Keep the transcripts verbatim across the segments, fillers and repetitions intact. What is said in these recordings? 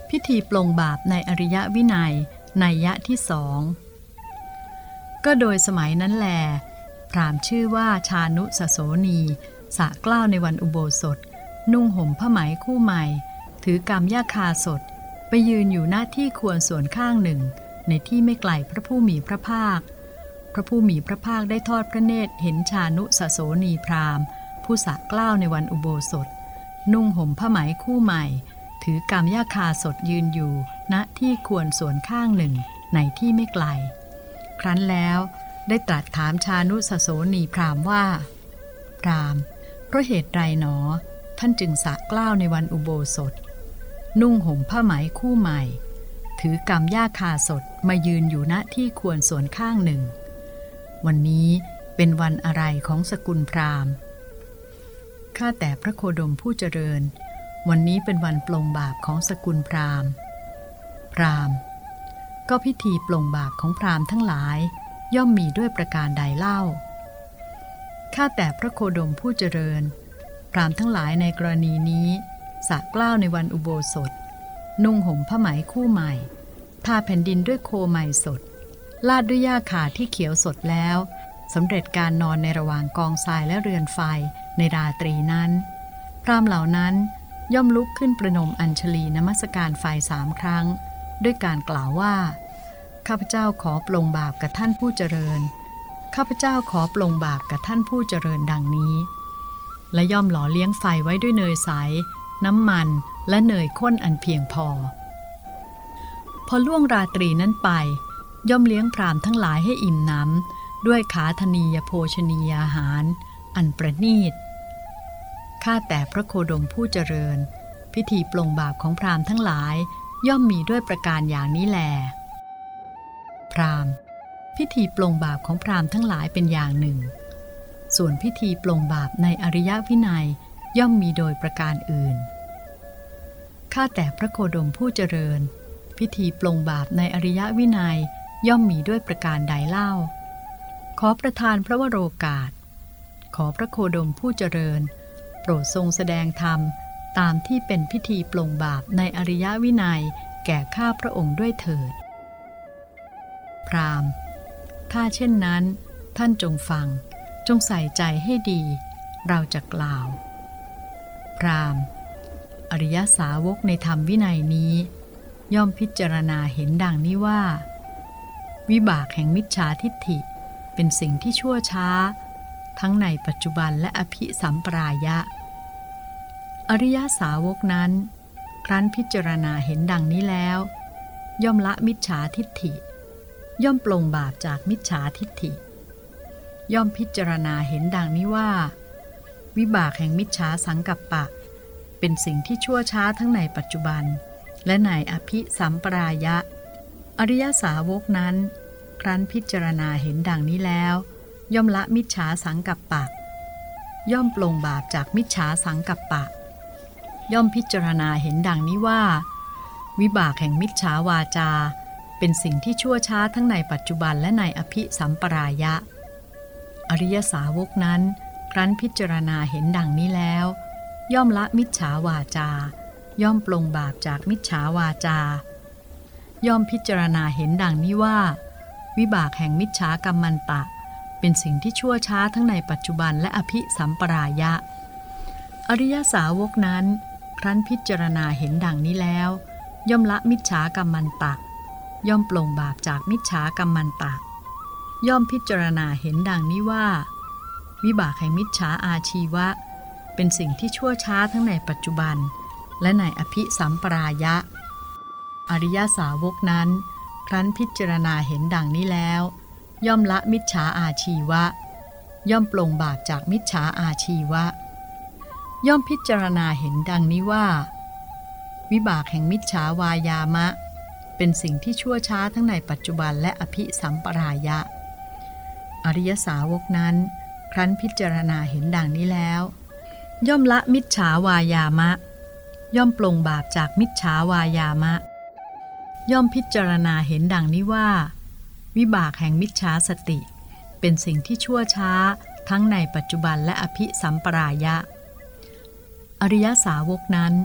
พิธีปลงบาปในอริยวินัยนัยยะที่สองก็โดยสมัยนั้นแลพราหมณ์ชื่อว่าชานุสโสนีสระเกล้าในวันอุโบสถนุ่งห่มผ้าไหมคู่ใหม่ถือกำยาคาสดไปยืนอยู่หน้าที่ควรส่วนข้างหนึ่งในที่ไม่ไกลพระผู้มีพระภาคพระผู้มีพระภาคได้ทอดพระเนตรเห็นชานุสโสนีพราหมณ์ผู้สระเกล้าในวันอุโบสถนุ่งห่มผ้าไหมคู่ใหม่ถือกำยาคาสดยืนอยู่ณที่ควรส่วนข้างหนึ่งในที่ไม่ไกลครั้นแล้วได้ตรัสถามชานุสโสนีพราหมณ์ว่าพราหมณ์เพราะเหตุไรหนอท่านจึงสระเกล้าในวันอุโบสถนุ่งห่มผ้าไหมคู่ใหม่ถือกำยาคาสดมายืนอยู่ณที่ควรส่วนข้างหนึ่งวันนี้เป็นวันอะไรของสกุลพราหมณ์ข้าแต่พระโคดมผู้เจริญวันนี้เป็นวันปลงบาปของสกุลพราหมณ์พราหมณ์ก็พิธีปลงบาปของพราหมณ์ทั้งหลายย่อมมีด้วยประการใดเล่าข้าแต่พระโคดมผู้เจริญพราหมณ์ทั้งหลายในกรณีนี้สระเกล้าในวันอุโบสถนุ่งห่มผ้าไหมคู่ใหม่ทาแผ่นดินด้วยโคใหม่สดลาดด้วยหญ้าคาที่เขียวสดแล้วสำเร็จการนอนในระหว่างกองทรายและเรือนไฟในราตรีนั้นพราหมณ์เหล่านั้นย่อมลุกขึ้นประนมอัญชลีนมัสการไฟสามครั้งด้วยการกล่าวว่าข้าพเจ้าขอปลงบาปกับท่านผู้เจริญข้าพเจ้าขอปลงบาปกับท่านผู้เจริญดังนี้และย่อมหล่อเลี้ยงไฟไว้ด้วยเนยใสน้ำมันและเนยข้นอันเพียงพอพอล่วงราตรีนั้นไปย่อมเลี้ยงพราหมณ์ทั้งหลายให้อิ่มหนำด้วยขาธนียโภชนียาหารอันประณีตข้าแต่พระโคดมผู้เจริญพิธีปลงบาปของพราหมณ์ทั้งหลายย่อมมีด้วยประการอย่างนี้แลพราหมณ์พิธีปลงบาปของพราหมณ์ทั้งหลายเป็นอย่างหนึ่งส่วนพิธีปลงบาปในอริยวินัยย่อมมีโดยประการอื่นข้าแต่พระโคดมผู้เจริญพิธีปลงบาปในอริยวินัยย่อมมีด้วยประการใดเล่าขอประทานพระวโรกาสขอพระโคดมผู้เจริญโปรดทรงแสดงธรรมตามที่เป็นพิธีปลงบาปในอริยวินัยแก่ข้าพระองค์ด้วยเถิดพราหมณ์ถ้าเช่นนั้นท่านจงฟังจงใส่ใจให้ดีเราจะกล่าวพราหมณ์อริยสาวกในธรรมวินัยนี้ย่อมพิจารณาเห็นดังนี้ว่าวิบากแห่งมิจฉาทิฏฐิเป็นสิ่งที่ชั่วช้าทั้งในปัจจุบันและอภิสัมปรายะอริยสาวกนั้นครั้นพิจารณาเห็นดังนี้แล้วย่อมละมิจฉาทิฏฐิย่อมปลงบาปจากมิจฉาทิฏฐิย่อมพิจารณาเห็นดังนี้ว่าวิบากแห่งมิจฉาสังกัปปะเป็นสิ่งที่ชั่วช้าทั้งในปัจจุบันและในอภิสัมปรายะอริยสาวกนั้นครั้นพิจารณาเห็นดังนี้แล้วย่อมละมิจฉาสังกัปปะย่อมปลงบาปจากมิจฉาสังกัปปะย่อมพิจารณาเห็นดังนี้ว่าวิบากแห่งมิจฉาวาจาเป็นสิ่งที่ชั่วช้าทั้งในปัจจุบันและในอภิสัมปรายะอริยสาวกนั้นครั้นพิจารณาเห็นดังนี้แล้วย่อมละมิจฉาวาจาย่อมปลงบาปจากมิจฉาวาจาย่อมพิจารณาเห็นดังนี้ว่าวิบากแห่งมิจฉากัมมันตะเป็นสิ่งที่ชั่วช้าทั้งในปัจจุบันและอภิสัมปรายะอริยสาวกนั้นครั้นพิจารณาเห็นดังนี้แล้วย่อมละมิจฉากัมมันตะย่อมปลงบาปจากมิจฉากัมมันตะย่อมพิจารณาเห็นดังนี้ว่าวิบากแห่งมิจฉาอาชีวะเป็นสิ่งที่ชั่วช้าทั้งในปัจจุบันและในอภิสัมปรายะอริยสาวกนั้นครั้นพิจารณาเห็นดังนี้แล้วย่อมละมิจฉาอาชีวะย่อมปลงบาปจากมิจฉาอาชีวะย่อมพิจารณาเห็นดังนี้ว่าวิบากแห่งมิจฉาวายามะเป็นสิ่งที่ชั่วช้าทั้งในปัจจุบันและอภิสัมปรายะอริยสาวกนั้นครั้นพิจารณาเห็นดังนี้แล้วย่อมละมิจฉาวายามะย่อมปลงบาปจากมิจฉาวายามะย่อมพิจารณาเห็นดังนี้ว่าวิบากแห่งมิจฉาสติเป็นสิ่งที่ชั่วช้าทั้งในปัจจุบันและอภิสัมปรายะอริยสาวกนั้น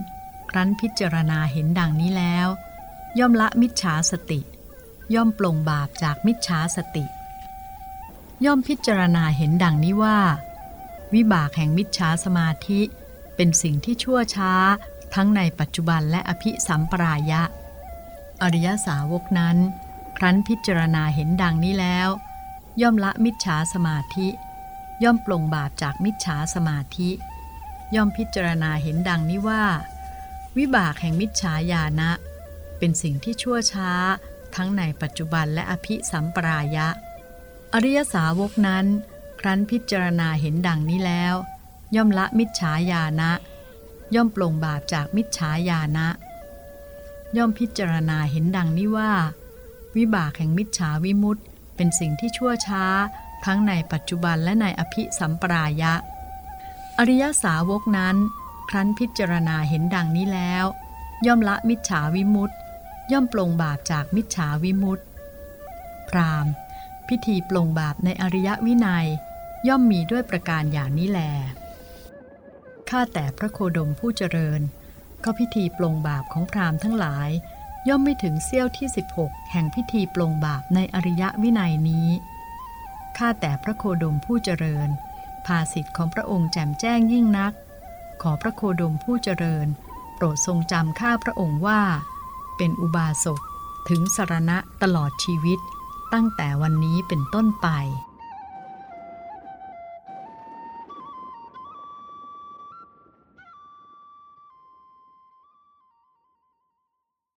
ครั้นพิจารณาเห็นดังนี้แล้วย่อมละมิจฉาสติย่อมปลงบาปจากมิจฉาสติย่อมพิจารณาเห็นดังนี้ว่าวิบากแห่งมิจฉาสมาธิเป็นสิ่งที่ชั่วช้าทั้งในปัจจุบันและอภิสัมปรายะอริยสาวกนั้นครั้นพิจารณาเห็นดังนี้แล้วย่อมละมิจฉาสมาธิย่อมปลงบาปจากมิจฉาสมาธิย่อมพิจารณาเห็นดังนี้ว่าวิบากแห่งมิจฉาญาณะเป็นสิ่งที่ชั่วช้าทั้งในปัจจุบันและอภิสัมปรายะอริยสาวกนั้นครั้นพิจารณาเห็นดังนี้แล้วย่อมละมิจฉาญาณะย่อมปลงบาปจากมิจฉาญาณะย่อมพิจารณาเห็นดังนี้ว่าวิบากแห่งมิจฉาวิมุตติเป็นสิ่งที่ชั่วช้าทั้งในปัจจุบันและในอภิสัมปรายะอริยสาวกนั้นครั้นพิจารณาเห็นดังนี้แล้วย่อมละมิจฉาวิมุตติย่อมปลงบาปจากมิจฉาวิมุตติพราหมณ์พิธีปลงบาปในอริยวินัยย่อมมีด้วยประการอย่างนี้แลข้าแต่พระโคดมผู้เจริญก็พิธีปลงบาปของพราหมณ์ทั้งหลายย่อมไม่ถึงเสี้ยวที่สิบหกแห่งพิธีปลงบาปในอริยวินัยนี้ข้าแต่พระโคดมผู้เจริญภาษิตของพระองค์แจ่มแจ้งยิ่งนักขอพระโคดมผู้เจริญโปรดทรงจำข้าพระองค์ว่าเป็นอุบาสกถึงสรณะตลอดชีวิตตั้งแต่วันนี้เป็นต้นไป